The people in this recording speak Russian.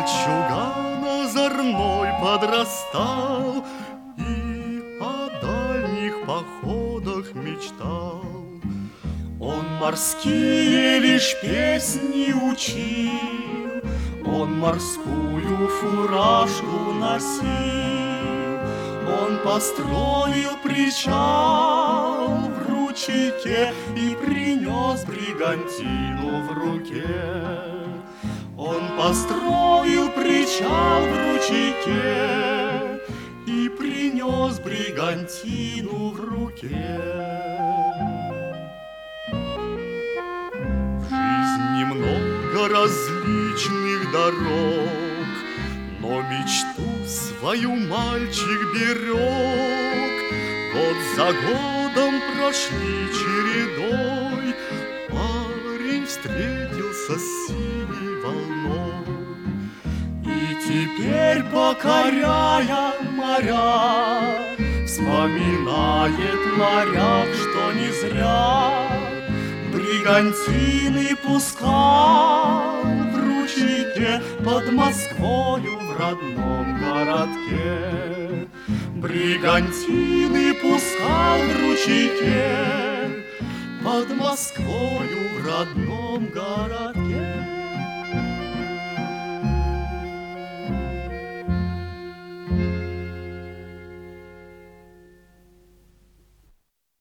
Мальчуган озорной подрастал и о дальних походах мечтал. Он морские лишь песни учил, он морскую фуражку носил, он построил причал в ручейке и принес бригантину в руке. Он построил причал в ручейке и принес бригантину в руке. В жизни много различных дорог, но мечту свою мальчик берег. Год за годом прошли чередой, парень встретился с синей волной. И теперь, покоряя моря, вспоминает моряк, что не зря бригантины пускал в ручейке под Москвою в родном городке. Бригантины пускал в ручейке под Москвою в родном городке.